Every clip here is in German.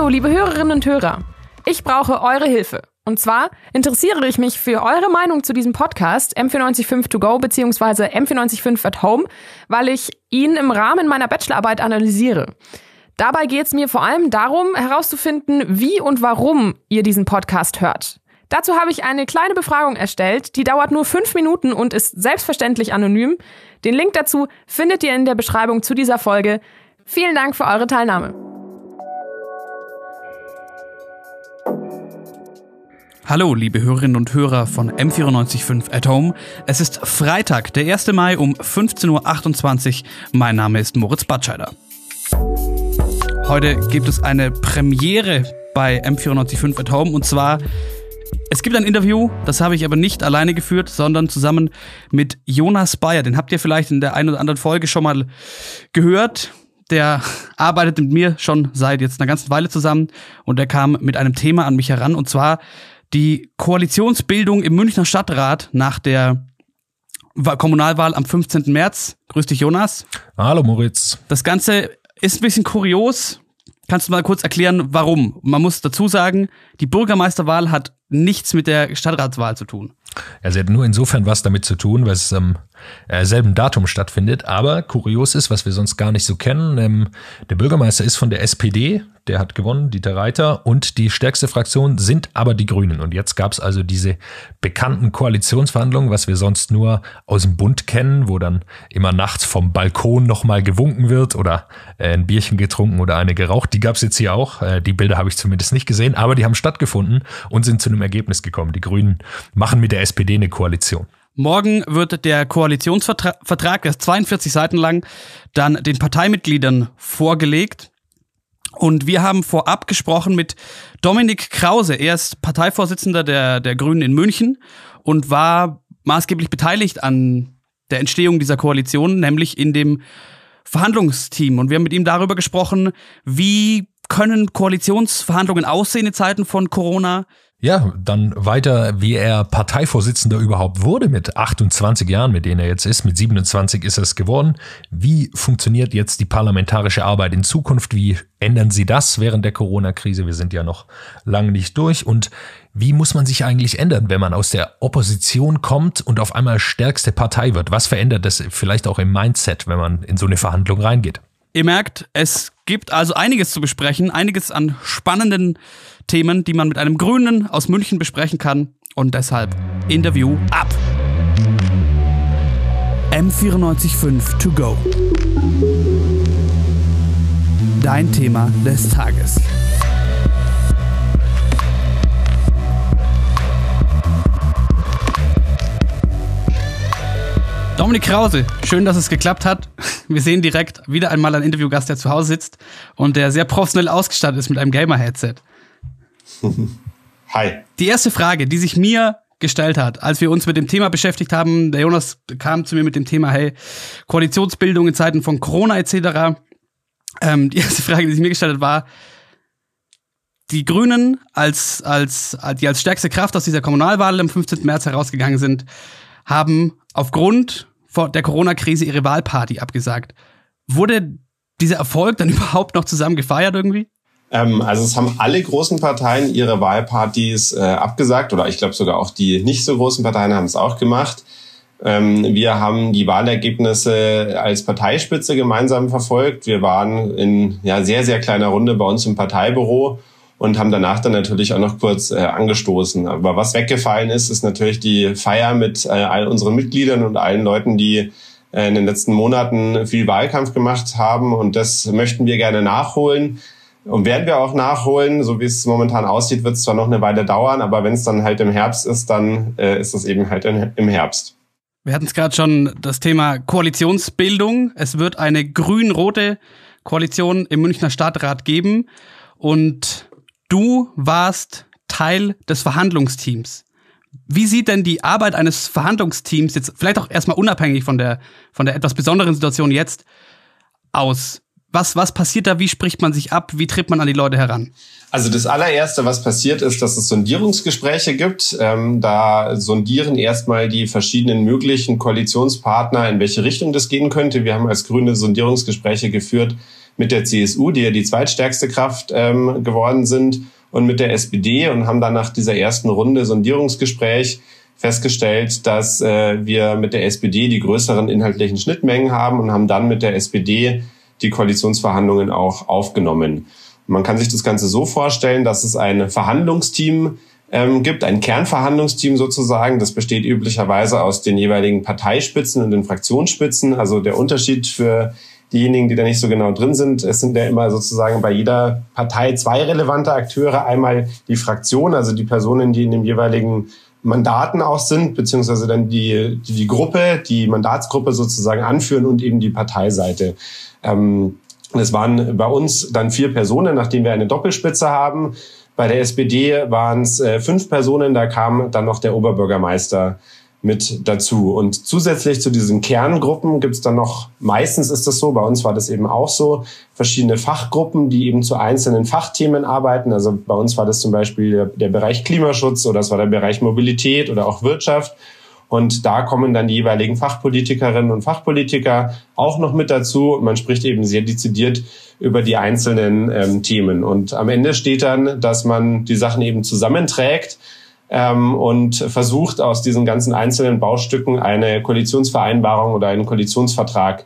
Hallo, liebe Hörerinnen und Hörer. Ich brauche eure Hilfe. Und zwar interessiere ich mich für eure Meinung zu diesem Podcast M945 To Go bzw. M945 at Home, weil ich ihn im Rahmen meiner Bachelorarbeit analysiere. Dabei geht es mir vor allem darum, herauszufinden, wie und warum ihr diesen Podcast hört. Dazu habe ich eine kleine Befragung erstellt, die dauert nur 5 Minuten und ist selbstverständlich anonym. Den Link dazu findet ihr in der Beschreibung zu dieser Folge. Vielen Dank für eure Teilnahme. Hallo, liebe Hörerinnen und Hörer von M945 at Home. Es ist Freitag, der 1. Mai um 15.28 Uhr. Mein Name ist Moritz Batscheider. Heute gibt es eine Premiere bei M945 at Home und zwar, es gibt ein Interview, das habe ich aber nicht alleine geführt, sondern zusammen mit Jonas Bayer. Den habt ihr vielleicht in der einen oder anderen Folge schon mal gehört. Der arbeitet mit mir schon seit jetzt einer ganzen Weile zusammen und der kam mit einem Thema an mich heran und zwar die Koalitionsbildung im Münchner Stadtrat nach der Kommunalwahl am 15. März. Grüß dich, Jonas. Hallo, Moritz. Das Ganze ist ein bisschen kurios. Kannst du mal kurz erklären, warum? Man muss dazu sagen, die Bürgermeisterwahl hat nichts mit der Stadtratswahl zu tun. Ja, sie hat nur insofern was damit zu tun, weil es am selben Datum stattfindet. Aber kurios ist, was wir sonst gar nicht so kennen, der Bürgermeister ist von der SPD, der hat gewonnen, Dieter Reiter, und die stärkste Fraktion sind aber die Grünen. Und jetzt gab es also diese bekannten Koalitionsverhandlungen, was wir sonst nur aus dem Bund kennen, wo dann immer nachts vom Balkon nochmal gewunken wird oder ein Bierchen getrunken oder eine geraucht. Die gab es jetzt hier auch. Die Bilder habe ich zumindest nicht gesehen, aber die haben stattgefunden und sind zu einem Ergebnis gekommen. Die Grünen machen mit der SPD eine Koalition. Morgen wird der Koalitionsvertrag, der ist 42 Seiten lang, dann den Parteimitgliedern vorgelegt. Und wir haben vorab gesprochen mit Dominik Krause. Er ist Parteivorsitzender der Grünen in München und war maßgeblich beteiligt an der Entstehung dieser Koalition, nämlich in dem Verhandlungsteam. Und wir haben mit ihm darüber gesprochen, wie können Koalitionsverhandlungen aussehen in Zeiten von Corona. Ja, dann weiter, wie er Parteivorsitzender überhaupt wurde mit 28 Jahren, mit denen er jetzt ist. Mit 27 ist er es geworden. Wie funktioniert jetzt die parlamentarische Arbeit in Zukunft? Wie ändern Sie das während der Corona-Krise? Wir sind ja noch lange nicht durch. Und wie muss man sich eigentlich ändern, wenn man aus der Opposition kommt und auf einmal stärkste Partei wird? Was verändert das vielleicht auch im Mindset, wenn man in so eine Verhandlung reingeht? Ihr merkt, es gibt also einiges zu besprechen, einiges an spannenden Themen, die man mit einem Grünen aus München besprechen kann. Und deshalb Interview ab! M945 To Go. Dein Thema des Tages. Dominik Krause, schön, dass es geklappt hat. Wir sehen direkt wieder einmal einen Interviewgast, der zu Hause sitzt und der sehr professionell ausgestattet ist mit einem Gamer-Headset. Hi. Die erste Frage, die sich mir gestellt hat, als wir uns mit dem Thema beschäftigt haben, der Jonas kam zu mir mit dem Thema, hey, Koalitionsbildung in Zeiten von Corona etc. Die erste Frage, die sich mir gestellt hat, war, die Grünen, die als stärkste Kraft aus dieser Kommunalwahl am 15. März herausgegangen sind, haben aufgrund der Corona-Krise ihre Wahlparty abgesagt. Wurde dieser Erfolg dann überhaupt noch zusammen gefeiert irgendwie? Also es haben alle großen Parteien ihre Wahlpartys abgesagt oder ich glaube sogar auch die nicht so großen Parteien haben es auch gemacht. Wir haben die Wahlergebnisse als Parteispitze gemeinsam verfolgt. Wir waren in sehr, sehr kleiner Runde bei uns im Parteibüro und haben danach dann natürlich auch noch kurz angestoßen. Aber was weggefallen ist, ist natürlich die Feier mit all unseren Mitgliedern und allen Leuten, die in den letzten Monaten viel Wahlkampf gemacht haben. Und das möchten wir gerne nachholen. Und werden wir auch nachholen. So wie es momentan aussieht, wird es zwar noch eine Weile dauern, aber wenn es dann halt im Herbst ist, dann ist es eben halt im Herbst. Wir hatten es gerade schon, das Thema Koalitionsbildung. Es wird eine grün-rote Koalition im Münchner Stadtrat geben. Und du warst Teil des Verhandlungsteams. Wie sieht denn die Arbeit eines Verhandlungsteams jetzt, vielleicht auch erstmal unabhängig von der etwas besonderen Situation jetzt, aus? Was passiert da? Wie spricht man sich ab? Wie tritt man an die Leute heran? Also das allererste, was passiert ist, dass es Sondierungsgespräche gibt. Da sondieren erstmal die verschiedenen möglichen Koalitionspartner, in welche Richtung das gehen könnte. Wir haben als Grüne Sondierungsgespräche geführt mit der CSU, die ja die zweitstärkste Kraft geworden sind, und mit der SPD und haben dann nach dieser ersten Runde Sondierungsgespräch festgestellt, dass wir mit der SPD die größeren inhaltlichen Schnittmengen haben und haben dann mit der SPD die Koalitionsverhandlungen auch aufgenommen. Man kann sich das Ganze so vorstellen, dass es ein Verhandlungsteam gibt, ein Kernverhandlungsteam sozusagen. Das besteht üblicherweise aus den jeweiligen Parteispitzen und den Fraktionsspitzen. Also der Unterschied für diejenigen, die da nicht so genau drin sind, es sind ja immer sozusagen bei jeder Partei 2 relevante Akteure. Einmal die Fraktion, also die Personen, die in dem jeweiligen Mandaten auch sind, beziehungsweise dann die Gruppe, die Mandatsgruppe sozusagen anführen, und eben die Parteiseite. Es waren bei uns dann 4 Personen, nachdem wir eine Doppelspitze haben. Bei der SPD waren es 5 Personen, da kam dann noch der Oberbürgermeister mit dazu. Und zusätzlich zu diesen Kerngruppen gibt es dann noch, meistens ist das so, bei uns war das eben auch so, verschiedene Fachgruppen, die eben zu einzelnen Fachthemen arbeiten. Also bei uns war das zum Beispiel der Bereich Klimaschutz oder es war der Bereich Mobilität oder auch Wirtschaft. Und da kommen dann die jeweiligen Fachpolitikerinnen und Fachpolitiker auch noch mit dazu. Und man spricht eben sehr dezidiert über die einzelnen Themen. Und am Ende steht dann, dass man die Sachen eben zusammenträgt und versucht, aus diesen ganzen einzelnen Baustücken eine Koalitionsvereinbarung oder einen Koalitionsvertrag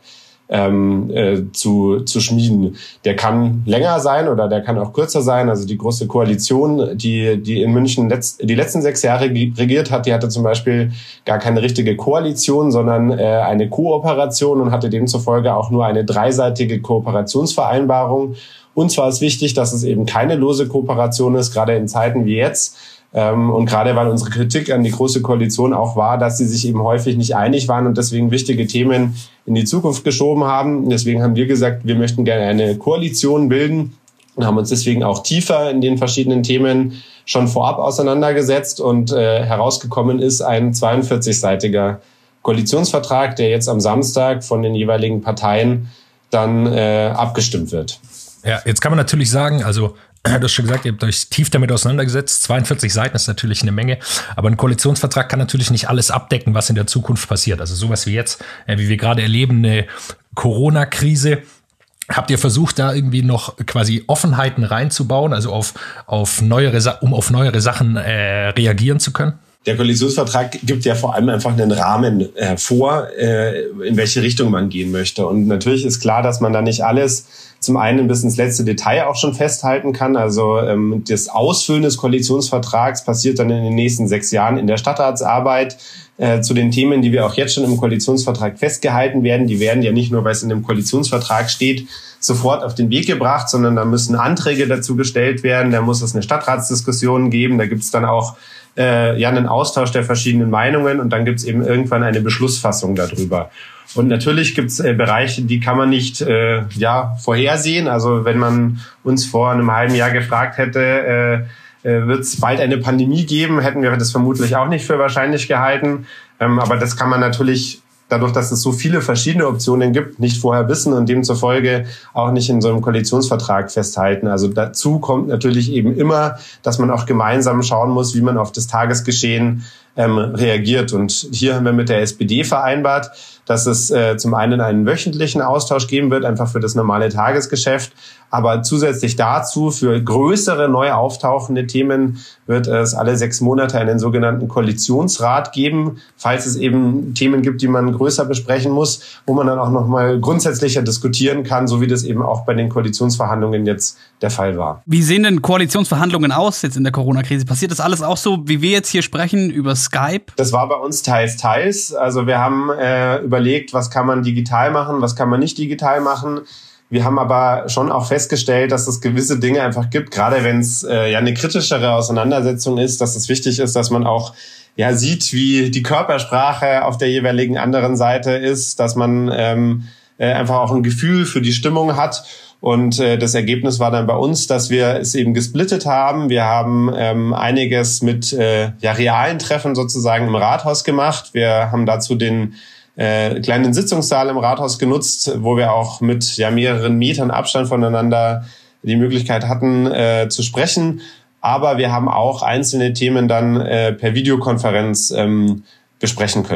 zu schmieden. Der kann länger sein oder der kann auch kürzer sein. Also die große Koalition, die in München die letzten 6 Jahre regiert hat, die hatte zum Beispiel gar keine richtige Koalition, sondern eine Kooperation und hatte demzufolge auch nur eine 3-seitige Kooperationsvereinbarung. Und zwar ist wichtig, dass es eben keine lose Kooperation ist, gerade in Zeiten wie jetzt. Und gerade weil unsere Kritik an die Große Koalition auch war, dass sie sich eben häufig nicht einig waren und deswegen wichtige Themen in die Zukunft geschoben haben. Deswegen haben wir gesagt, wir möchten gerne eine Koalition bilden und haben uns deswegen auch tiefer in den verschiedenen Themen schon vorab auseinandergesetzt. Und herausgekommen ist ein 42-seitiger Koalitionsvertrag, der jetzt am Samstag von den jeweiligen Parteien dann abgestimmt wird. Ja, jetzt kann man natürlich sagen, also du hast schon gesagt, ihr habt euch tief damit auseinandergesetzt. 42 Seiten ist natürlich eine Menge, aber ein Koalitionsvertrag kann natürlich nicht alles abdecken, was in der Zukunft passiert. Also sowas wie jetzt, wie wir gerade erleben, eine Corona-Krise. Habt ihr versucht, da irgendwie noch quasi Offenheiten reinzubauen, also auf neuere Sachen reagieren zu können? Der Koalitionsvertrag gibt ja vor allem einfach einen Rahmen vor, in welche Richtung man gehen möchte. Und natürlich ist klar, dass man da nicht alles zum einen bis ins letzte Detail auch schon festhalten kann. Also das Ausfüllen des Koalitionsvertrags passiert dann in den nächsten 6 Jahren in der Stadtratsarbeit. Zu den Themen, die wir auch jetzt schon im Koalitionsvertrag festgehalten werden, die werden ja nicht nur, weil es in dem Koalitionsvertrag steht, sofort auf den Weg gebracht, sondern da müssen Anträge dazu gestellt werden, da muss es eine Stadtratsdiskussion geben, da gibt es dann auch einen Austausch der verschiedenen Meinungen und dann gibt es eben irgendwann eine Beschlussfassung darüber. Und natürlich gibt es Bereiche, die kann man nicht vorhersehen. Also wenn man uns vor einem halben Jahr gefragt hätte, wird es bald eine Pandemie geben, hätten wir das vermutlich auch nicht für wahrscheinlich gehalten. Aber das kann man natürlich, dadurch, dass es so viele verschiedene Optionen gibt, nicht vorher wissen und demzufolge auch nicht in so einem Koalitionsvertrag festhalten. Also dazu kommt natürlich eben immer, dass man auch gemeinsam schauen muss, wie man auf das Tagesgeschehen reagiert. Und hier haben wir mit der SPD vereinbart, dass es zum einen einen wöchentlichen Austausch geben wird, einfach für das normale Tagesgeschäft. Aber zusätzlich dazu, für größere, neu auftauchende Themen wird es alle 6 Monate einen sogenannten Koalitionsrat geben, falls es eben Themen gibt, die man größer besprechen muss, wo man dann auch nochmal grundsätzlicher diskutieren kann, so wie das eben auch bei den Koalitionsverhandlungen jetzt der Fall war. Wie sehen denn Koalitionsverhandlungen aus jetzt in der Corona-Krise? Passiert das alles auch so, wie wir jetzt hier sprechen, über Skype? Das war bei uns teils. Also wir haben überlegt, was kann man digital machen, was kann man nicht digital machen. Wir haben aber schon auch festgestellt, dass es gewisse Dinge einfach gibt, gerade wenn es eine kritischere Auseinandersetzung ist, dass es wichtig ist, dass man auch sieht, wie die Körpersprache auf der jeweiligen anderen Seite ist, dass man einfach auch ein Gefühl für die Stimmung hat. Und das Ergebnis war dann bei uns, dass wir es eben gesplittet haben. Wir haben einiges mit realen Treffen sozusagen im Rathaus gemacht. Wir haben dazu den kleinen Sitzungssaal im Rathaus genutzt, wo wir auch mit mehreren Metern Abstand voneinander die Möglichkeit hatten zu sprechen. Aber wir haben auch einzelne Themen dann per Videokonferenz besprechen können.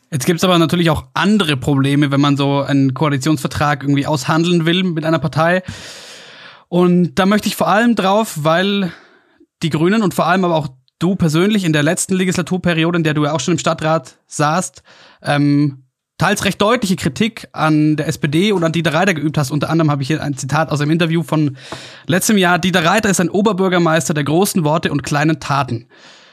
Jetzt gibt's aber natürlich auch andere Probleme, wenn man so einen Koalitionsvertrag irgendwie aushandeln will mit einer Partei. Und da möchte ich vor allem drauf, weil die Grünen und vor allem aber auch du persönlich in der letzten Legislaturperiode, in der du ja auch schon im Stadtrat saßt, teils recht deutliche Kritik an der SPD und an Dieter Reiter geübt hast. Unter anderem habe ich hier ein Zitat aus einem Interview von letztem Jahr. Dieter Reiter ist ein Oberbürgermeister der großen Worte und kleinen Taten.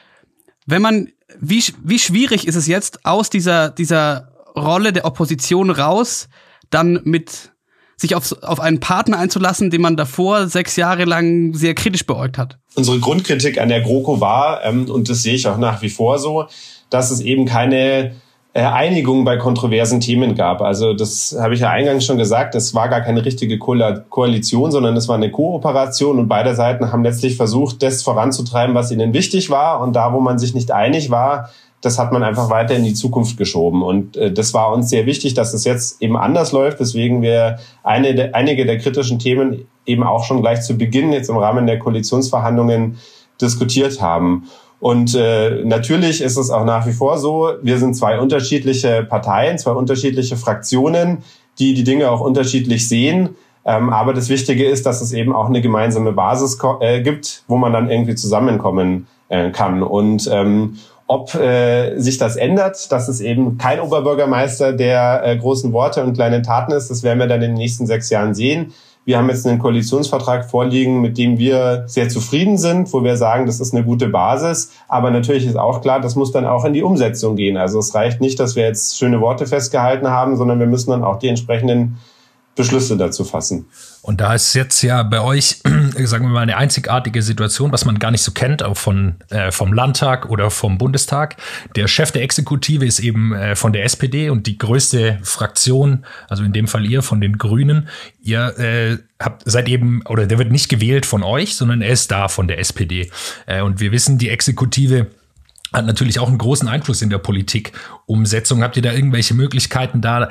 Wie schwierig ist es jetzt, aus dieser Rolle der Opposition raus, dann mit sich auf einen Partner einzulassen, den man davor 6 Jahre lang sehr kritisch beäugt hat? Unsere Grundkritik an der GroKo war, und das sehe ich auch nach wie vor so, dass es eben keine Einigung bei kontroversen Themen gab. Also das habe ich ja eingangs schon gesagt, es war gar keine richtige Koalition, sondern es war eine Kooperation und beide Seiten haben letztlich versucht, das voranzutreiben, was ihnen wichtig war, und da, wo man sich nicht einig war, das hat man einfach weiter in die Zukunft geschoben, und das war uns sehr wichtig, dass es jetzt eben anders läuft, weswegen wir einige der kritischen Themen eben auch schon gleich zu Beginn jetzt im Rahmen der Koalitionsverhandlungen diskutiert haben. Und natürlich ist es auch nach wie vor so, wir sind 2 unterschiedliche Parteien, 2 unterschiedliche Fraktionen, die Dinge auch unterschiedlich sehen. Aber das Wichtige ist, dass es eben auch eine gemeinsame Basis gibt, wo man dann irgendwie zusammenkommen kann. Und ob sich das ändert, dass es eben kein Oberbürgermeister der großen Worte und kleinen Taten ist, das werden wir dann in den nächsten 6 Jahren sehen. Wir haben jetzt einen Koalitionsvertrag vorliegen, mit dem wir sehr zufrieden sind, wo wir sagen, das ist eine gute Basis. Aber natürlich ist auch klar, das muss dann auch in die Umsetzung gehen. Also es reicht nicht, dass wir jetzt schöne Worte festgehalten haben, sondern wir müssen dann auch die entsprechenden Beschlüsse dazu fassen. Und da ist jetzt ja bei euch, sagen wir mal, eine einzigartige Situation, was man gar nicht so kennt, auch vom Landtag oder vom Bundestag. Der Chef der Exekutive ist eben von der SPD und die größte Fraktion, also in dem Fall ihr, von den Grünen. Ihr seid eben, oder der wird nicht gewählt von euch, sondern er ist da von der SPD. Und wir wissen, die Exekutive hat natürlich auch einen großen Einfluss in der Politikumsetzung. Habt ihr da irgendwelche Möglichkeiten da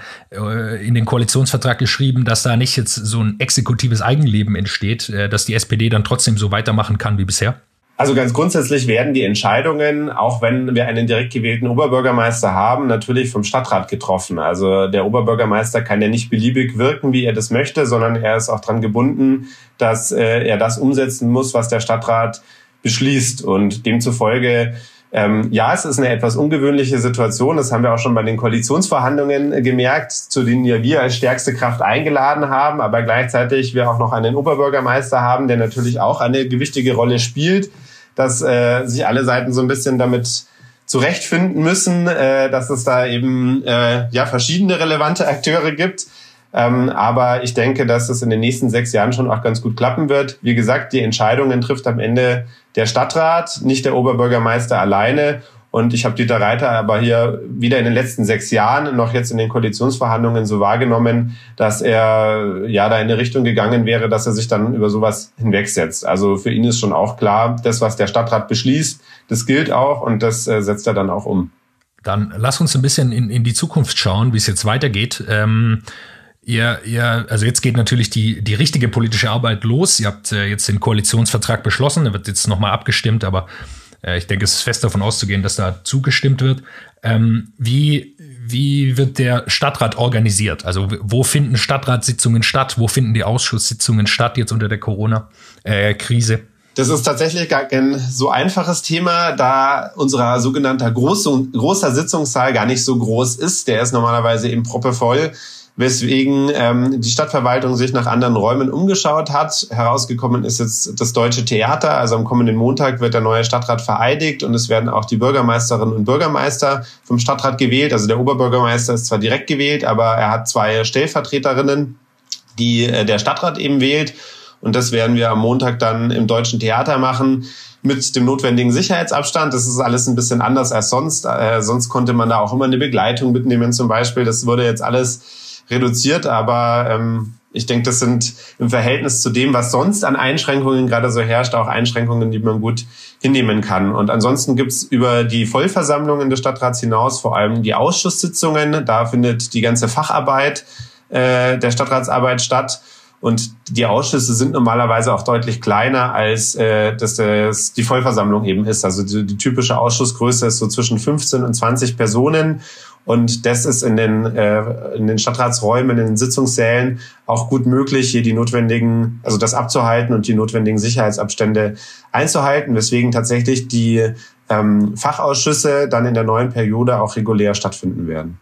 in den Koalitionsvertrag geschrieben, dass da nicht jetzt so ein exekutives Eigenleben entsteht, dass die SPD dann trotzdem so weitermachen kann wie bisher? Also ganz grundsätzlich werden die Entscheidungen, auch wenn wir einen direkt gewählten Oberbürgermeister haben, natürlich vom Stadtrat getroffen. Also der Oberbürgermeister kann ja nicht beliebig wirken, wie er das möchte, sondern er ist auch dran gebunden, dass er das umsetzen muss, was der Stadtrat beschließt. Und demzufolge ja, es ist eine etwas ungewöhnliche Situation. Das haben wir auch schon bei den Koalitionsverhandlungen gemerkt, zu denen ja wir als stärkste Kraft eingeladen haben, aber gleichzeitig wir auch noch einen Oberbürgermeister haben, der natürlich auch eine gewichtige Rolle spielt, dass sich alle Seiten so ein bisschen damit zurechtfinden müssen, dass es da eben verschiedene relevante Akteure gibt. Aber ich denke, dass es in den nächsten 6 Jahren schon auch ganz gut klappen wird. Wie gesagt, die Entscheidungen trifft am Ende der Stadtrat, nicht der Oberbürgermeister alleine. Und ich habe Dieter Reiter aber hier wieder in den letzten 6 Jahren, noch jetzt in den Koalitionsverhandlungen so wahrgenommen, dass er da in eine Richtung gegangen wäre, dass er sich dann über sowas hinwegsetzt. Also für ihn ist schon auch klar, das, was der Stadtrat beschließt, das gilt auch und das setzt er dann auch um. Dann lass uns ein bisschen in die Zukunft schauen, wie es jetzt weitergeht. Also jetzt geht natürlich die richtige politische Arbeit los. Ihr habt jetzt den Koalitionsvertrag beschlossen, der wird jetzt nochmal abgestimmt, aber ich denke, es ist fest davon auszugehen, dass da zugestimmt wird. Wie wird der Stadtrat organisiert? Also wo finden Stadtratssitzungen statt? Wo finden die Ausschusssitzungen statt jetzt unter der Corona-Krise? Das ist tatsächlich gar kein so einfaches Thema, da unser sogenannter großer Sitzungssaal gar nicht so groß ist. Der ist normalerweise eben proppevoll, weswegen die Stadtverwaltung sich nach anderen Räumen umgeschaut hat. Herausgekommen ist jetzt das Deutsche Theater. Also am kommenden Montag wird der neue Stadtrat vereidigt und es werden auch die Bürgermeisterinnen und Bürgermeister vom Stadtrat gewählt. Also der Oberbürgermeister ist zwar direkt gewählt, aber er hat 2 Stellvertreterinnen, die der Stadtrat eben wählt. Und das werden wir am Montag dann im Deutschen Theater machen mit dem notwendigen Sicherheitsabstand. Das ist alles ein bisschen anders als sonst. Sonst konnte man da auch immer eine Begleitung mitnehmen zum Beispiel. Das wurde jetzt alles reduziert, aber ich denke, das sind im Verhältnis zu dem, was sonst an Einschränkungen gerade so herrscht, auch Einschränkungen, die man gut hinnehmen kann. Und ansonsten gibt's über die Vollversammlungen des Stadtrats hinaus vor allem die Ausschusssitzungen. Da findet die ganze Facharbeit der Stadtratsarbeit statt. Und die Ausschüsse sind normalerweise auch deutlich kleiner, als dass die Vollversammlung eben ist. Also die typische Ausschussgröße ist so zwischen 15 und 20 Personen. Und das ist in den Stadtratsräumen, in den Sitzungssälen auch gut möglich, hier das abzuhalten und die notwendigen Sicherheitsabstände einzuhalten, weswegen tatsächlich die Fachausschüsse dann in der neuen Periode auch regulär stattfinden werden.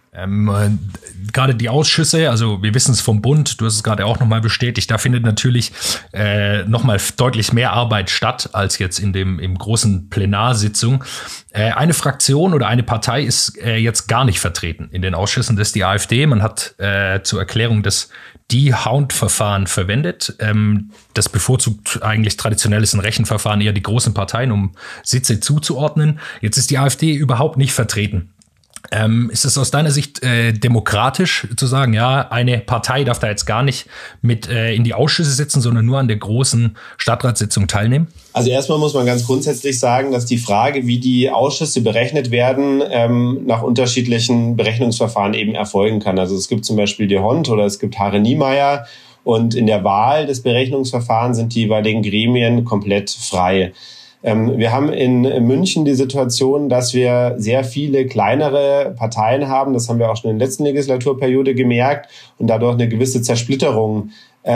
Gerade die Ausschüsse, also wir wissen es vom Bund, du hast es gerade auch nochmal bestätigt, da findet natürlich nochmal deutlich mehr Arbeit statt als jetzt im großen Plenarsitzung. Eine Fraktion oder eine Partei ist jetzt gar nicht vertreten in den Ausschüssen, das ist die AfD. Man hat zur Erklärung das D'Hondt-Verfahren verwendet. Das bevorzugt eigentlich traditionelles Rechenverfahren eher die großen Parteien, um Sitze zuzuordnen. Jetzt ist die AfD überhaupt nicht vertreten. Ist es aus deiner Sicht demokratisch zu sagen, ja, eine Partei darf da jetzt gar nicht mit in die Ausschüsse sitzen, sondern nur an der großen Stadtratssitzung teilnehmen? Also erstmal muss man ganz grundsätzlich sagen, dass die Frage, wie die Ausschüsse berechnet werden, nach unterschiedlichen Berechnungsverfahren eben erfolgen kann. Also es gibt zum Beispiel D'Hondt oder es gibt Hare-Niemeyer und in der Wahl des Berechnungsverfahrens sind die jeweiligen Gremien komplett frei. Wir haben in München die Situation, dass wir sehr viele kleinere Parteien haben. Das haben wir auch schon in der letzten Legislaturperiode gemerkt und dadurch eine gewisse Zersplitterung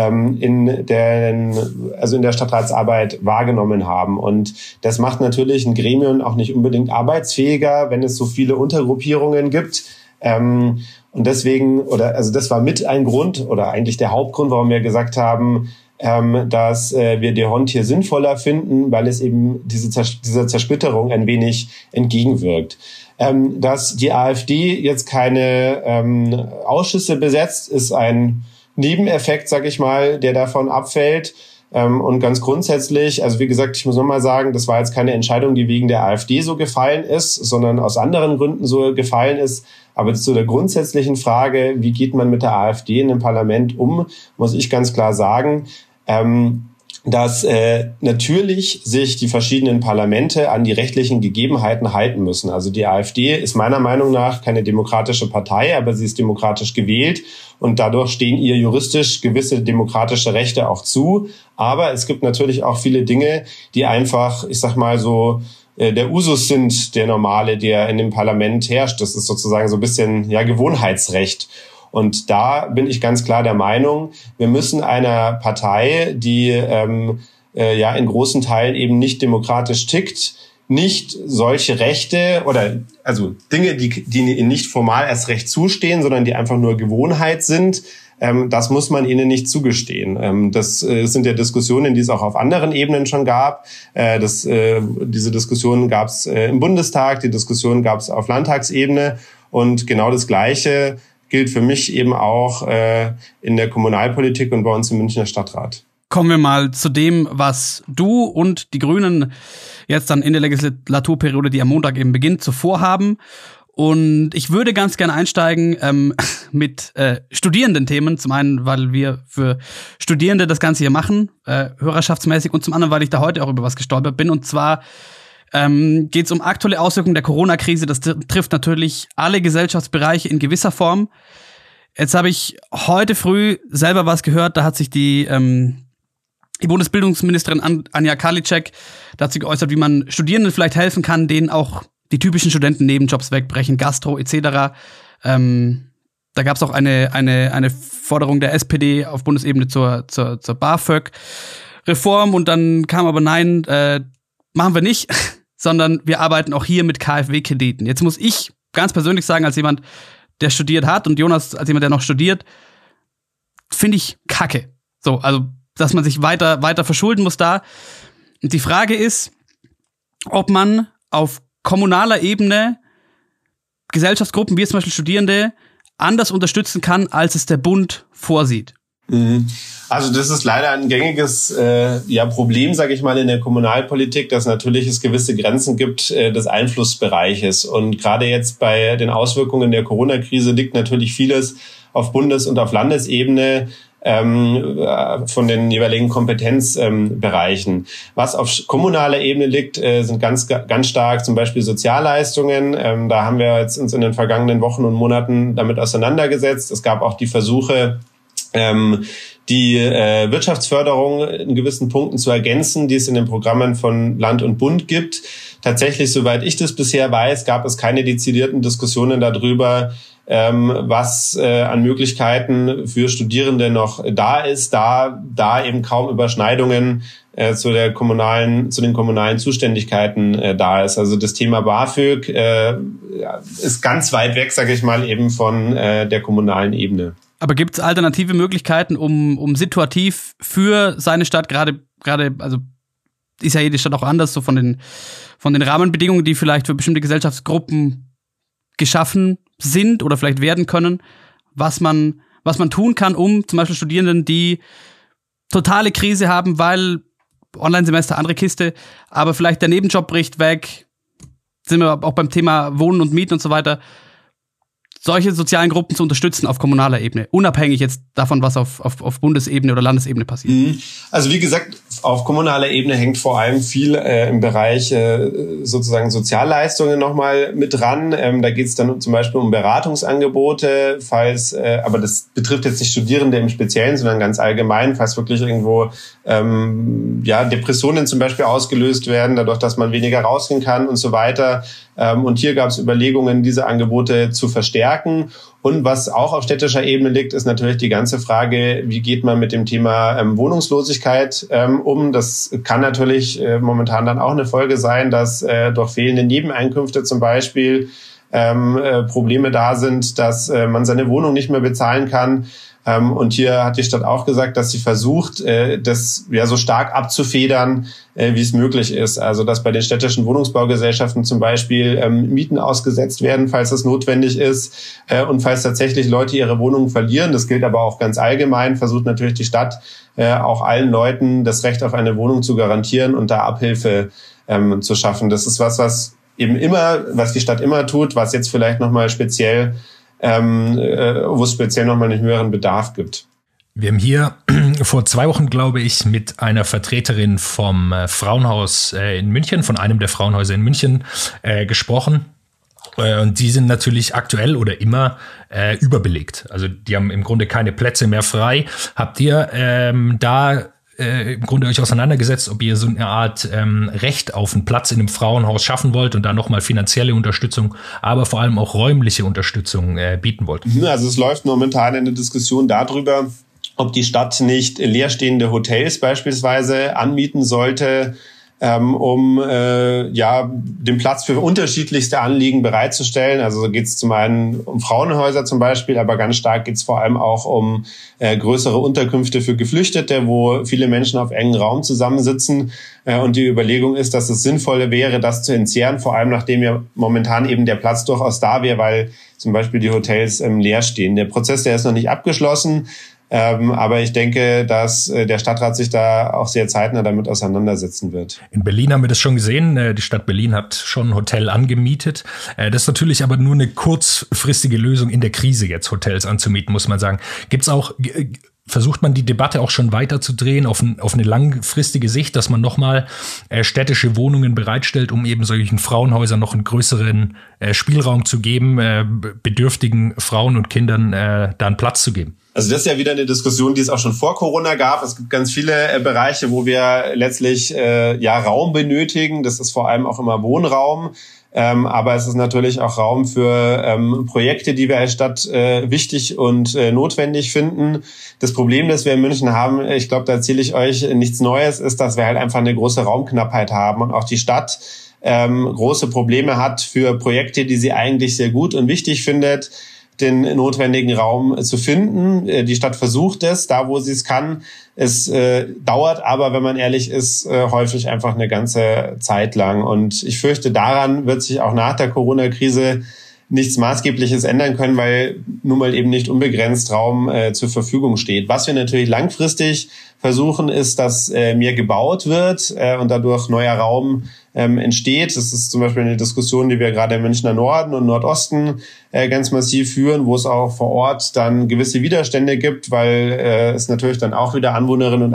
in der Stadtratsarbeit wahrgenommen haben. Und das macht natürlich ein Gremium auch nicht unbedingt arbeitsfähiger, wenn es so viele Untergruppierungen gibt. Und deswegen, das war mit ein Grund oder eigentlich der Hauptgrund, warum wir gesagt haben, dass wir D'Hondt hier sinnvoller finden, weil es eben dieser Zersplitterung ein wenig entgegenwirkt. Dass die AfD jetzt keine Ausschüsse besetzt, ist ein Nebeneffekt, sag ich mal, der davon abfällt. Und ganz grundsätzlich, also wie gesagt, ich muss nochmal sagen, das war jetzt keine Entscheidung, die wegen der AfD so gefallen ist, sondern aus anderen Gründen so gefallen ist. Aber zu der grundsätzlichen Frage, wie geht man mit der AfD in dem Parlament um, muss ich ganz klar sagen, dass natürlich sich die verschiedenen Parlamente an die rechtlichen Gegebenheiten halten müssen. Also die AfD ist meiner Meinung nach keine demokratische Partei, aber sie ist demokratisch gewählt und dadurch stehen ihr juristisch gewisse demokratische Rechte auch zu. Aber es gibt natürlich auch viele Dinge, die einfach, ich sag mal so, der Usus sind, der normale, der in dem Parlament herrscht. Das ist sozusagen so ein bisschen Gewohnheitsrecht. Und da bin ich ganz klar der Meinung, wir müssen einer Partei, die in großen Teilen eben nicht demokratisch tickt, nicht solche Rechte oder also Dinge, die nicht formal als Recht zustehen, sondern die einfach nur Gewohnheit sind, das muss man ihnen nicht zugestehen. Das sind ja Diskussionen, die es auch auf anderen Ebenen schon gab. Diese Diskussionen gab es im Bundestag, die Diskussionen gab es auf Landtagsebene und genau das Gleiche gilt für mich eben auch in der Kommunalpolitik und bei uns im Münchner Stadtrat. Kommen wir mal zu dem, was du und die Grünen jetzt dann in der Legislaturperiode, die am Montag eben beginnt, zuvor haben. Und ich würde ganz gerne einsteigen mit Studierendenthemen. Zum einen, weil wir für Studierende das Ganze hier machen, hörerschaftsmäßig, und zum anderen, weil ich da heute auch über was gestolpert bin. Und zwar geht es um aktuelle Auswirkungen der Corona-Krise. Das trifft natürlich alle Gesellschaftsbereiche in gewisser Form. Jetzt habe ich heute früh selber was gehört, da hat sich die Bundesbildungsministerin Anja Karliczek dazu geäußert, wie man Studierenden vielleicht helfen kann, denen auch die typischen Studentennebenjobs wegbrechen, Gastro etc. Da gab es auch eine Forderung der SPD auf Bundesebene zur BAföG-Reform und dann kam aber nein, machen wir nicht, sondern wir arbeiten auch hier mit KfW-Krediten. Jetzt muss ich ganz persönlich sagen, als jemand, der studiert hat und Jonas als jemand, der noch studiert, finde ich kacke. So, also dass man sich weiter verschulden muss da. Und die Frage ist, ob man auf kommunaler Ebene Gesellschaftsgruppen, wie zum Beispiel Studierende, anders unterstützen kann, als es der Bund vorsieht. Also das ist leider ein gängiges Problem, sage ich mal, in der Kommunalpolitik, dass natürlich es gewisse Grenzen gibt des Einflussbereiches. Und gerade jetzt bei den Auswirkungen der Corona-Krise liegt natürlich vieles auf Bundes- und auf Landesebene von den jeweiligen Kompetenzbereichen. Was auf kommunaler Ebene liegt, sind ganz stark zum Beispiel Sozialleistungen. Da haben wir jetzt uns in den vergangenen Wochen und Monaten damit auseinandergesetzt. Es gab auch die Versuche, die Wirtschaftsförderung in gewissen Punkten zu ergänzen, die es in den Programmen von Land und Bund gibt. Tatsächlich, soweit ich das bisher weiß, gab es keine dezidierten Diskussionen darüber, was an Möglichkeiten für Studierende noch da ist, da eben kaum Überschneidungen zu den kommunalen Zuständigkeiten da ist. Also das Thema BAföG ist ganz weit weg, sage ich mal, eben von der kommunalen Ebene. Aber gibt es alternative Möglichkeiten, um situativ für seine Stadt gerade, also ist ja jede Stadt auch anders, so von den Rahmenbedingungen, die vielleicht für bestimmte Gesellschaftsgruppen geschaffen sind oder vielleicht werden können, was man tun kann, um zum Beispiel Studierenden, die totale Krise haben, weil Online-Semester, andere Kiste, aber vielleicht der Nebenjob bricht weg, sind wir auch beim Thema Wohnen und Mieten und so weiter, solche sozialen Gruppen zu unterstützen auf kommunaler Ebene, unabhängig jetzt davon, was auf Bundesebene oder Landesebene passiert. Also wie gesagt, auf kommunaler Ebene hängt vor allem viel im Bereich sozusagen Sozialleistungen nochmal mit dran. Da geht es dann zum Beispiel um Beratungsangebote, aber das betrifft jetzt nicht Studierende im Speziellen, sondern ganz allgemein, falls wirklich irgendwo Depressionen zum Beispiel ausgelöst werden, dadurch, dass man weniger rausgehen kann und so weiter. Und hier gab es Überlegungen, diese Angebote zu verstärken. Und was auch auf städtischer Ebene liegt, ist natürlich die ganze Frage, wie geht man mit dem Thema Wohnungslosigkeit um. Das kann natürlich momentan dann auch eine Folge sein, dass durch fehlende Nebeneinkünfte zum Beispiel Probleme da sind, dass man seine Wohnung nicht mehr bezahlen kann. Und hier hat die Stadt auch gesagt, dass sie versucht, das so stark abzufedern, wie es möglich ist. Also dass bei den städtischen Wohnungsbaugesellschaften zum Beispiel Mieten ausgesetzt werden, falls das notwendig ist. Und falls tatsächlich Leute ihre Wohnungen verlieren, das gilt aber auch ganz allgemein, versucht natürlich die Stadt auch allen Leuten das Recht auf eine Wohnung zu garantieren und da Abhilfe zu schaffen. Das ist was die Stadt immer tut, was jetzt vielleicht nochmal speziell wo es speziell nochmal einen höheren Bedarf gibt. Wir haben hier vor 2 Wochen, glaube ich, mit einer Vertreterin vom Frauenhaus in München, von einem der Frauenhäuser in München gesprochen. Und die sind natürlich aktuell oder immer überbelegt. Also die haben im Grunde keine Plätze mehr frei. Habt ihr im Grunde euch auseinandergesetzt, ob ihr so eine Art Recht auf einen Platz in einem Frauenhaus schaffen wollt und da nochmal finanzielle Unterstützung, aber vor allem auch räumliche Unterstützung bieten wollt? Also es läuft momentan eine Diskussion darüber, ob die Stadt nicht leerstehende Hotels beispielsweise anmieten sollte, um den Platz für unterschiedlichste Anliegen bereitzustellen. Also geht es zum einen um Frauenhäuser zum Beispiel, aber ganz stark geht es vor allem auch um größere Unterkünfte für Geflüchtete, wo viele Menschen auf engen Raum zusammensitzen. Und die Überlegung ist, dass es sinnvoller wäre, das zu entzehren, vor allem nachdem ja momentan eben der Platz durchaus da wäre, weil zum Beispiel die Hotels leer stehen. Der Prozess, der ist noch nicht abgeschlossen. Aber ich denke, dass der Stadtrat sich da auch sehr zeitnah damit auseinandersetzen wird. In Berlin haben wir das schon gesehen. Die Stadt Berlin hat schon ein Hotel angemietet. Das ist natürlich aber nur eine kurzfristige Lösung in der Krise, jetzt Hotels anzumieten, muss man sagen. Versucht man die Debatte auch schon weiter zu drehen auf eine langfristige Sicht, dass man nochmal städtische Wohnungen bereitstellt, um eben solchen Frauenhäusern noch einen größeren Spielraum zu geben, bedürftigen Frauen und Kindern da einen Platz zu geben? Also das ist ja wieder eine Diskussion, die es auch schon vor Corona gab. Es gibt ganz viele Bereiche, wo wir letztlich Raum benötigen. Das ist vor allem auch immer Wohnraum. Aber es ist natürlich auch Raum für Projekte, die wir als Stadt wichtig und notwendig finden. Das Problem, das wir in München haben, ich glaube, da erzähle ich euch nichts Neues, ist, dass wir halt einfach eine große Raumknappheit haben und auch die Stadt große Probleme hat für Projekte, die sie eigentlich sehr gut und wichtig findet, den notwendigen Raum zu finden. Die Stadt versucht es, da wo sie es kann. Es dauert aber, wenn man ehrlich ist, häufig einfach eine ganze Zeit lang. Und ich fürchte, daran wird sich auch nach der Corona-Krise nichts Maßgebliches ändern können, weil nun mal eben nicht unbegrenzt Raum zur Verfügung steht. Was wir natürlich langfristig versuchen, ist, dass mehr gebaut wird und dadurch neuer Raum entsteht. Das ist zum Beispiel eine Diskussion, die wir gerade im Münchner Norden und Nordosten ganz massiv führen, wo es auch vor Ort dann gewisse Widerstände gibt, weil es natürlich dann auch wieder Anwohnerinnen und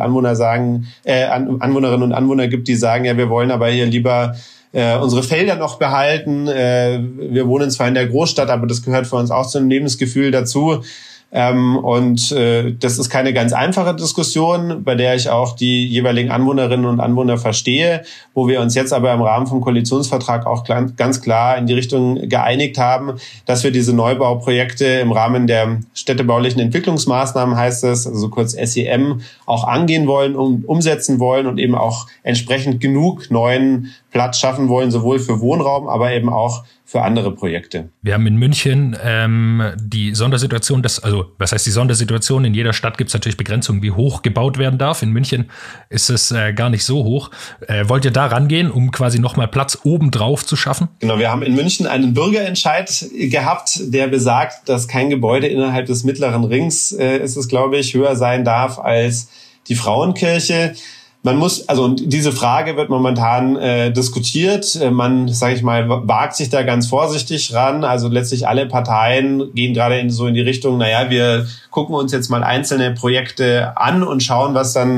Anwohner gibt, die sagen, ja, wir wollen aber hier lieber unsere Felder noch behalten. Wir wohnen zwar in der Großstadt, aber das gehört für uns auch zu einem Lebensgefühl dazu. Das ist keine ganz einfache Diskussion, bei der ich auch die jeweiligen Anwohnerinnen und Anwohner verstehe, wo wir uns jetzt aber im Rahmen vom Koalitionsvertrag auch ganz klar in die Richtung geeinigt haben, dass wir diese Neubauprojekte im Rahmen der städtebaulichen Entwicklungsmaßnahmen, heißt es, also kurz SEM, auch angehen wollen und umsetzen wollen und eben auch entsprechend genug neuen Platz schaffen wollen, sowohl für Wohnraum, aber eben auch für andere Projekte. Wir haben in München die Sondersituation, was heißt die Sondersituation? In jeder Stadt gibt es natürlich Begrenzungen, wie hoch gebaut werden darf. In München ist es gar nicht so hoch. Wollt ihr da rangehen, um quasi nochmal Platz obendrauf zu schaffen? Genau, wir haben in München einen Bürgerentscheid gehabt, der besagt, dass kein Gebäude innerhalb des mittleren Rings, ist es glaube ich, höher sein darf als die Frauenkirche. Diese Frage wird momentan diskutiert. Man, sage ich mal, wagt sich da ganz vorsichtig ran. Also letztlich alle Parteien gehen gerade in die Richtung, wir gucken uns jetzt mal einzelne Projekte an und schauen,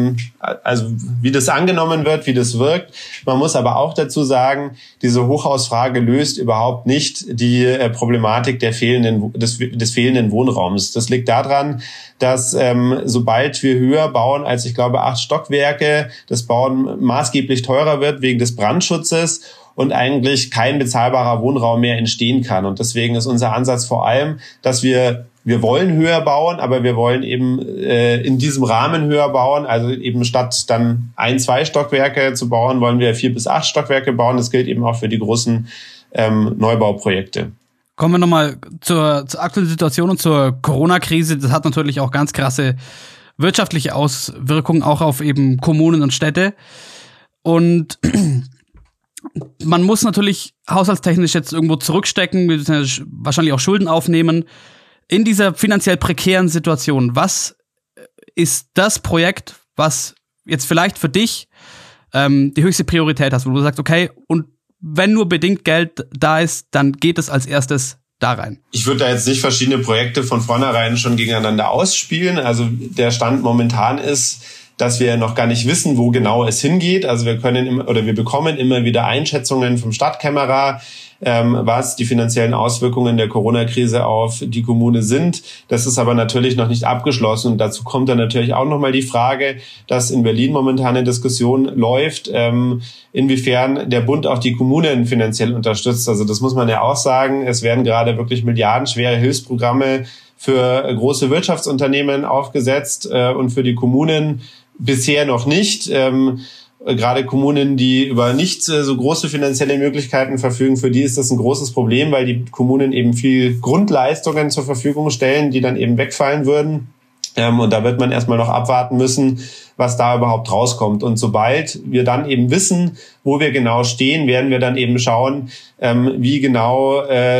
wie das angenommen wird, wie das wirkt. Man muss aber auch dazu sagen, diese Hochhausfrage löst überhaupt nicht die Problematik des fehlenden Wohnraums. Das liegt daran, dass sobald wir höher bauen als, ich glaube, 8 Stockwerke, das Bauen maßgeblich teurer wird wegen des Brandschutzes und eigentlich kein bezahlbarer Wohnraum mehr entstehen kann. Und deswegen ist unser Ansatz vor allem, dass wir wollen höher bauen, aber wir wollen eben in diesem Rahmen höher bauen. Also eben statt dann 1-2 Stockwerke zu bauen, wollen wir 4 bis 8 Stockwerke bauen. Das gilt eben auch für die großen Neubauprojekte. Kommen wir nochmal zur aktuellen Situation und zur Corona-Krise. Das hat natürlich auch ganz krasse wirtschaftliche Auswirkungen auch auf eben Kommunen und Städte. Und man muss natürlich haushaltstechnisch jetzt irgendwo zurückstecken, wahrscheinlich auch Schulden aufnehmen. In dieser finanziell prekären Situation, was ist das Projekt, was jetzt vielleicht für dich die höchste Priorität hast, wo du sagst, okay, und wenn nur bedingt Geld da ist, dann geht es als erstes da rein? Ich würde da jetzt nicht verschiedene Projekte von vornherein schon gegeneinander ausspielen. Also der Stand momentan ist, dass wir noch gar nicht wissen, wo genau es hingeht. Also wir bekommen immer wieder Einschätzungen vom Stadtkämmerer, was die finanziellen Auswirkungen der Corona-Krise auf die Kommune sind. Das ist aber natürlich noch nicht abgeschlossen. Und dazu kommt dann natürlich auch nochmal die Frage, dass in Berlin momentan eine Diskussion läuft, inwiefern der Bund auch die Kommunen finanziell unterstützt. Also das muss man ja auch sagen. Es werden gerade wirklich milliardenschwere Hilfsprogramme für große Wirtschaftsunternehmen aufgesetzt und für die Kommunen bisher noch nicht. Gerade Kommunen, die über nicht so große finanzielle Möglichkeiten verfügen, für die ist das ein großes Problem, weil die Kommunen eben viel Grundleistungen zur Verfügung stellen, die dann eben wegfallen würden. Und da wird man erstmal noch abwarten müssen, was da überhaupt rauskommt. Und sobald wir dann eben wissen, wo wir genau stehen, werden wir dann eben schauen, wie genau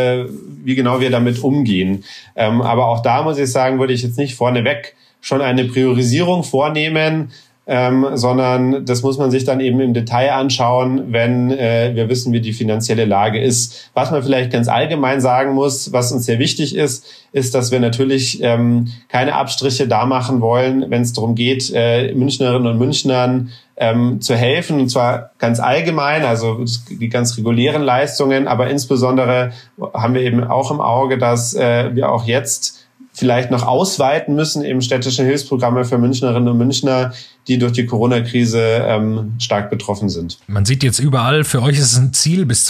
wir damit umgehen. Aber auch da muss ich sagen, würde ich jetzt nicht vorneweg schon eine Priorisierung vornehmen, sondern das muss man sich dann eben im Detail anschauen, wenn wir wissen, wie die finanzielle Lage ist. Was man vielleicht ganz allgemein sagen muss, was uns sehr wichtig ist, dass wir natürlich keine Abstriche da machen wollen, wenn es darum geht, Münchnerinnen und Münchnern zu helfen, und zwar ganz allgemein, also die ganz regulären Leistungen, aber insbesondere haben wir eben auch im Auge, dass wir auch jetzt vielleicht noch ausweiten müssen, eben städtische Hilfsprogramme für Münchnerinnen und Münchner, die durch die Corona-Krise stark betroffen sind. Man sieht jetzt überall, für euch ist es ein Ziel, bis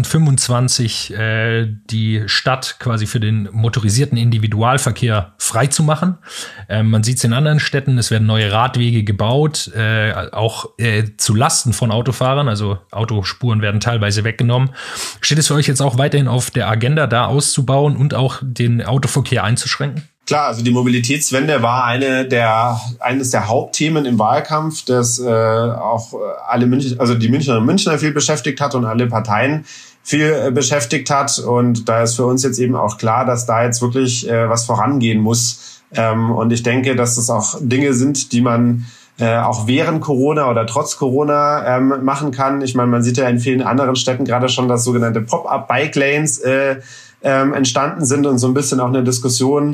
2025 die Stadt quasi für den motorisierten Individualverkehr frei zu machen. Man sieht es in anderen Städten, es werden neue Radwege gebaut, auch zu Lasten von Autofahrern, also Autospuren werden teilweise weggenommen. Steht es für euch jetzt auch weiterhin auf der Agenda, da auszubauen und auch den Autoverkehr einzuschränken? Klar, also die Mobilitätswende war eines der Hauptthemen im Wahlkampf, das auch die Münchnerinnen und Münchner viel beschäftigt hat und alle Parteien viel beschäftigt hat. Und da ist für uns jetzt eben auch klar, dass da jetzt wirklich was vorangehen muss. Und ich denke, dass das auch Dinge sind, die man auch während Corona oder trotz Corona machen kann. Ich meine, man sieht ja in vielen anderen Städten gerade schon, dass sogenannte Pop-up-Bike-Lanes entstanden sind und so ein bisschen auch eine Diskussion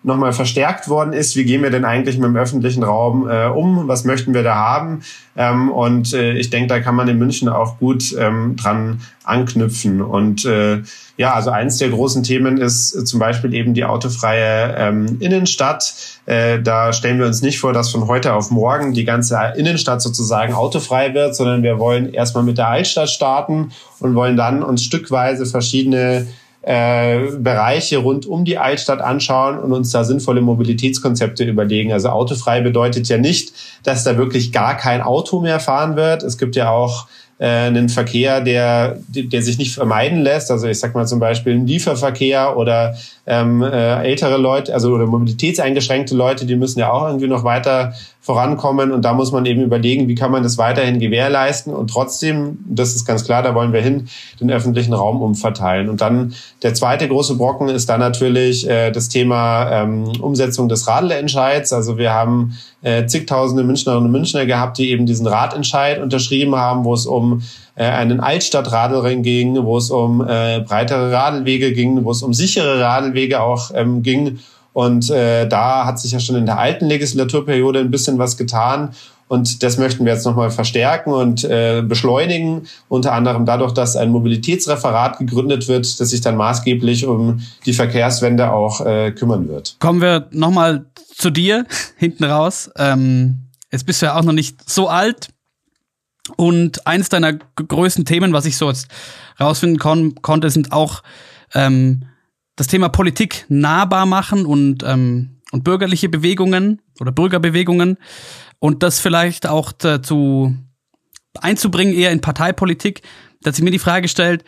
nochmal verstärkt worden ist. Wie gehen wir denn eigentlich mit dem öffentlichen Raum um? Was möchten wir da haben? Und ich denke, da kann man in München auch gut dran anknüpfen. Und also eins der großen Themen ist zum Beispiel eben die autofreie Innenstadt. Da stellen wir uns nicht vor, dass von heute auf morgen die ganze Innenstadt sozusagen autofrei wird, sondern wir wollen erstmal mit der Altstadt starten und wollen dann uns stückweise verschiedene Bereiche rund um die Altstadt anschauen und uns da sinnvolle Mobilitätskonzepte überlegen. Also autofrei bedeutet ja nicht, dass da wirklich gar kein Auto mehr fahren wird. Es gibt ja auch einen Verkehr, der sich nicht vermeiden lässt. Also ich sag mal zum Beispiel einen Lieferverkehr oder ältere Leute, also oder mobilitätseingeschränkte Leute, die müssen ja auch irgendwie noch weiter vorankommen. Und da muss man eben überlegen, wie kann man das weiterhin gewährleisten und trotzdem, das ist ganz klar, da wollen wir hin, den öffentlichen Raum umverteilen. Und dann der zweite große Brocken ist dann natürlich das Thema Umsetzung des Radelentscheids. Also wir haben zigtausende Münchnerinnen und Münchner gehabt, die eben diesen Radentscheid unterschrieben haben, wo es um einen Altstadtradelring ging, wo es um breitere Radelwege ging, wo es um sichere Radelwege auch ging. Und da hat sich ja schon in der alten Legislaturperiode ein bisschen was getan. Und das möchten wir jetzt nochmal verstärken und beschleunigen, unter anderem dadurch, dass ein Mobilitätsreferat gegründet wird, das sich dann maßgeblich um die Verkehrswende auch kümmern wird. Kommen wir nochmal zu dir hinten raus. Jetzt bist du ja auch noch nicht so alt. Und eines deiner größten Themen, was ich so jetzt rausfinden konnte, sind auch das Thema Politik nahbar machen und bürgerliche Bewegungen oder Bürgerbewegungen und das vielleicht auch dazu einzubringen, eher in Parteipolitik. Da hat sich mir die Frage gestellt,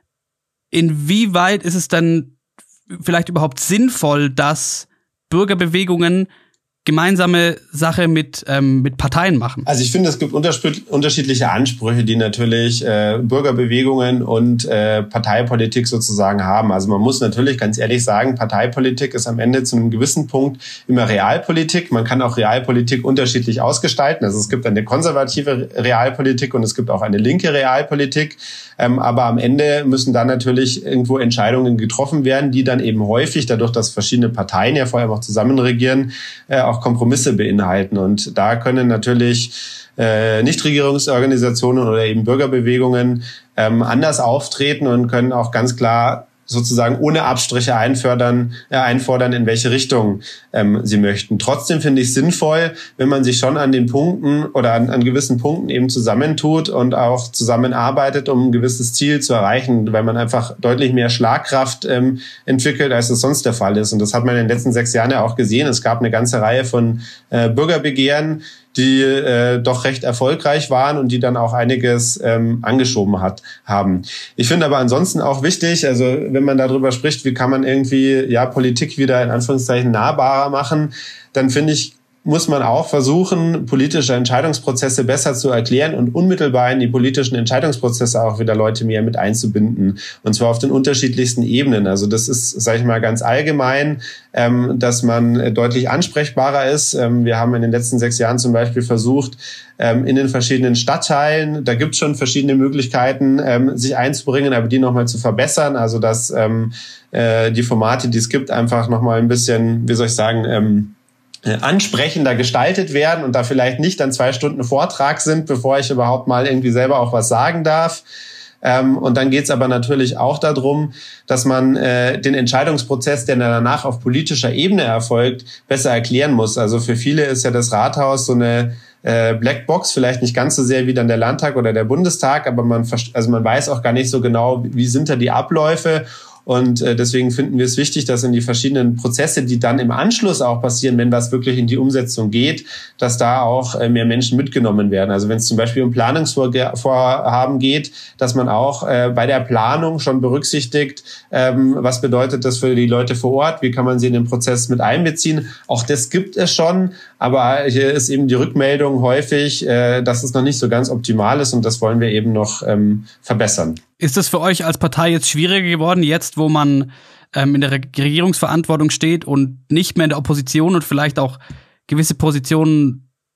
inwieweit ist es denn vielleicht überhaupt sinnvoll, dass Bürgerbewegungen gemeinsame Sache mit Parteien machen? Also ich finde, es gibt unterschiedliche Ansprüche, die natürlich Bürgerbewegungen und Parteipolitik sozusagen haben. Also man muss natürlich ganz ehrlich sagen, Parteipolitik ist am Ende zu einem gewissen Punkt immer Realpolitik. Man kann auch Realpolitik unterschiedlich ausgestalten. Also es gibt eine konservative Realpolitik und es gibt auch eine linke Realpolitik. Aber am Ende müssen dann natürlich irgendwo Entscheidungen getroffen werden, die dann eben häufig, dadurch, dass verschiedene Parteien ja vor allem auch zusammen regieren, auch Kompromisse beinhalten. Und da können natürlich Nichtregierungsorganisationen oder eben Bürgerbewegungen anders auftreten und können auch ganz klar sozusagen ohne Abstriche einfordern, in welche Richtung sie möchten. Trotzdem finde ich es sinnvoll, wenn man sich schon an den Punkten oder an gewissen Punkten eben zusammentut und auch zusammenarbeitet, um ein gewisses Ziel zu erreichen, weil man einfach deutlich mehr Schlagkraft entwickelt, als es sonst der Fall ist. Und das hat man in den letzten 6 Jahren ja auch gesehen. Es gab eine ganze Reihe von Bürgerbegehren, die doch recht erfolgreich waren und die dann auch einiges angeschoben haben. Ich finde aber ansonsten auch wichtig, also wenn man darüber spricht, wie kann man irgendwie Politik wieder in Anführungszeichen nahbarer machen, dann finde ich, muss man auch versuchen, politische Entscheidungsprozesse besser zu erklären und unmittelbar in die politischen Entscheidungsprozesse auch wieder Leute mehr mit einzubinden. Und zwar auf den unterschiedlichsten Ebenen. Also das ist, sage ich mal, ganz allgemein, dass man deutlich ansprechbarer ist. Wir haben in den letzten 6 Jahren zum Beispiel versucht, in den verschiedenen Stadtteilen, da gibt es schon verschiedene Möglichkeiten, sich einzubringen, aber die nochmal zu verbessern. Also dass die Formate, die es gibt, einfach nochmal ein bisschen, wie soll ich sagen, ansprechender gestaltet werden und da vielleicht nicht dann 2 Stunden Vortrag sind, bevor ich überhaupt mal irgendwie selber auch was sagen darf. Und dann geht es aber natürlich auch darum, dass man den Entscheidungsprozess, der danach auf politischer Ebene erfolgt, besser erklären muss. Also für viele ist ja das Rathaus so eine Blackbox, vielleicht nicht ganz so sehr wie dann der Landtag oder der Bundestag, aber man weiß auch gar nicht so genau, wie sind da die Abläufe. Und deswegen finden wir es wichtig, dass in die verschiedenen Prozesse, die dann im Anschluss auch passieren, wenn das wirklich in die Umsetzung geht, dass da auch mehr Menschen mitgenommen werden. Also wenn es zum Beispiel um Planungsvorhaben geht, dass man auch bei der Planung schon berücksichtigt, was bedeutet das für die Leute vor Ort, wie kann man sie in den Prozess mit einbeziehen. Auch das gibt es schon, aber hier ist eben die Rückmeldung häufig, dass es noch nicht so ganz optimal ist und das wollen wir eben noch verbessern. Ist es für euch als Partei jetzt schwieriger geworden, jetzt wo man in der Regierungsverantwortung steht und nicht mehr in der Opposition und vielleicht auch gewisse Positionen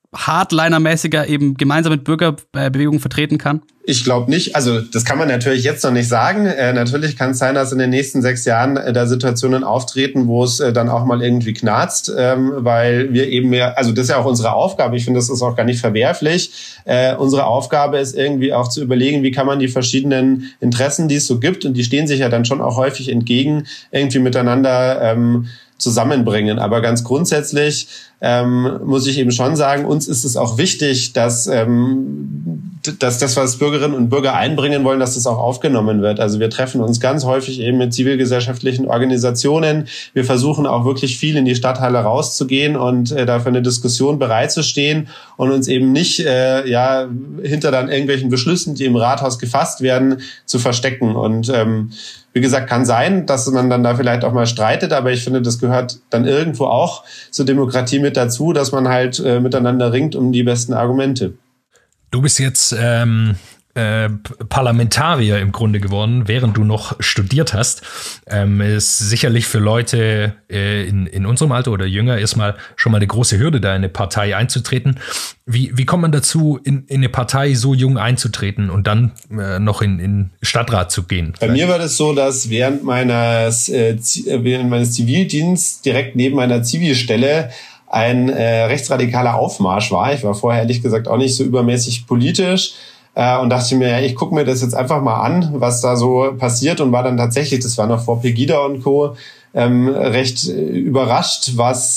Hardliner-mäßiger eben gemeinsam mit Bürgerbewegungen vertreten kann? Ich glaube nicht. Also das kann man natürlich jetzt noch nicht sagen. Natürlich kann es sein, dass in den nächsten 6 Jahren da Situationen auftreten, wo es dann auch mal irgendwie knarzt, weil wir eben mehr, also das ist ja auch unsere Aufgabe. Ich finde, das ist auch gar nicht verwerflich. Unsere Aufgabe ist irgendwie auch zu überlegen, wie kann man die verschiedenen Interessen, die es so gibt, und die stehen sich ja dann schon auch häufig entgegen, irgendwie miteinander zusammenbringen. Aber ganz grundsätzlich muss ich eben schon sagen, uns ist es auch wichtig, dass das, was Bürgerinnen und Bürger einbringen wollen, dass das auch aufgenommen wird. Also wir treffen uns ganz häufig eben mit zivilgesellschaftlichen Organisationen. Wir versuchen auch wirklich viel in die Stadtteile rauszugehen und dafür eine Diskussion bereitzustehen und uns eben nicht hinter dann irgendwelchen Beschlüssen, die im Rathaus gefasst werden, zu verstecken. Und wie gesagt, kann sein, dass man dann da vielleicht auch mal streitet, aber ich finde, das gehört dann irgendwo auch zur Demokratie mit dazu, dass man halt miteinander ringt um die besten Argumente. Du bist jetzt Parlamentarier im Grunde geworden, während du noch studiert hast. Ist sicherlich für Leute in unserem Alter oder jünger erstmal schon mal eine große Hürde, da in eine Partei einzutreten. Wie kommt man dazu, in eine Partei so jung einzutreten und dann noch in Stadtrat zu gehen? Bei mir war das so, dass während meines Zivildienstes direkt neben meiner Zivilstelle ein rechtsradikaler Aufmarsch war. Ich war vorher ehrlich gesagt auch nicht so übermäßig politisch und dachte mir, ja, ich gucke mir das jetzt einfach mal an, was da so passiert, und war dann tatsächlich, das war noch vor Pegida und Co., recht überrascht, was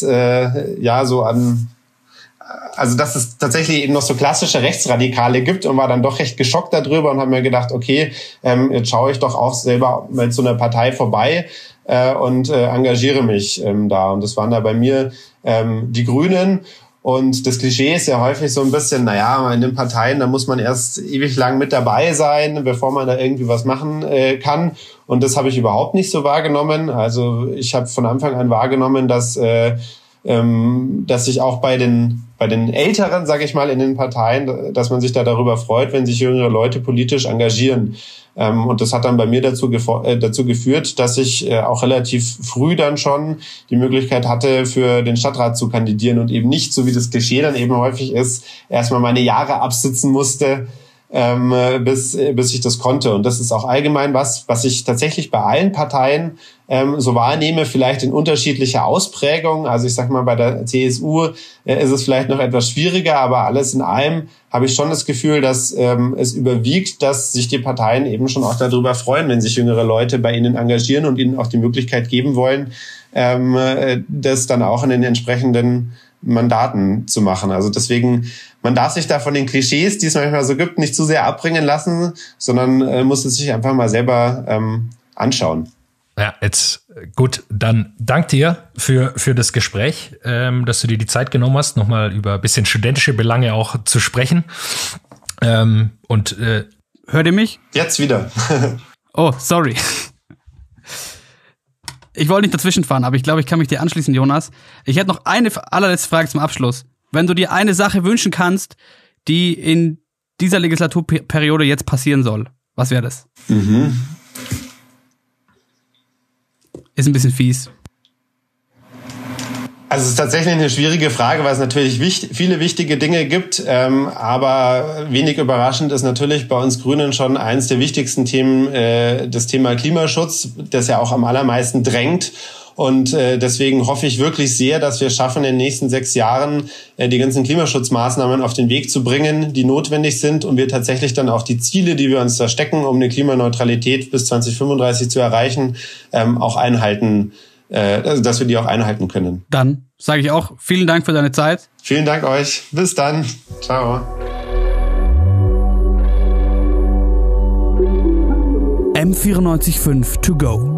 dass es tatsächlich eben noch so klassische Rechtsradikale gibt, und war dann doch recht geschockt darüber und habe mir gedacht, okay, jetzt schaue ich doch auch selber mit so einer Partei vorbei und engagiere mich da. Und das waren da bei mir die Grünen. Und das Klischee ist ja häufig so ein bisschen, in den Parteien, da muss man erst ewig lang mit dabei sein, bevor man da irgendwie was machen kann. Und das habe ich überhaupt nicht so wahrgenommen. Also ich habe von Anfang an wahrgenommen, dass sich auch bei den Älteren, sage ich mal, in den Parteien, dass man sich da darüber freut, wenn sich jüngere Leute politisch engagieren. Und das hat dann bei mir dazu geführt, dass ich auch relativ früh dann schon die Möglichkeit hatte, für den Stadtrat zu kandidieren und eben nicht, so wie das Klischee dann eben häufig ist, erstmal meine Jahre absitzen musste, bis ich das konnte. Und das ist auch allgemein was ich tatsächlich bei allen Parteien so wahrnehme, vielleicht in unterschiedlicher Ausprägung. Also ich sag mal, bei der CSU ist es vielleicht noch etwas schwieriger, aber alles in allem habe ich schon das Gefühl, dass es überwiegt, dass sich die Parteien eben schon auch darüber freuen, wenn sich jüngere Leute bei ihnen engagieren und ihnen auch die Möglichkeit geben wollen, das dann auch in den entsprechenden Mandaten zu machen. Also deswegen, man darf sich da von den Klischees, die es manchmal so gibt, nicht zu sehr abbringen lassen, sondern muss es sich einfach mal selber anschauen. Ja, jetzt gut, dann dank dir für das Gespräch, dass du dir die Zeit genommen hast, nochmal über ein bisschen studentische Belange auch zu sprechen. Hört ihr mich? Jetzt wieder. Oh, sorry. Ich wollte nicht dazwischen fahren, aber ich glaube, ich kann mich dir anschließen, Jonas. Ich hätte noch eine allerletzte Frage zum Abschluss. Wenn du dir eine Sache wünschen kannst, die in dieser Legislaturperiode jetzt passieren soll, was wäre das? Ist ein bisschen fies. Also es ist tatsächlich eine schwierige Frage, weil es natürlich viele wichtige Dinge gibt, aber wenig überraschend ist natürlich bei uns Grünen schon eins der wichtigsten Themen das Thema Klimaschutz, das ja auch am allermeisten drängt. Und deswegen hoffe ich wirklich sehr, dass wir schaffen, in den nächsten 6 Jahren die ganzen Klimaschutzmaßnahmen auf den Weg zu bringen, die notwendig sind, und wir tatsächlich dann auch die Ziele, die wir uns da stecken, um eine Klimaneutralität bis 2035 zu erreichen, auch einhalten, dass wir die auch einhalten können. Dann sage ich auch vielen Dank für deine Zeit. Vielen Dank euch. Bis dann. Ciao. M94.5 to go.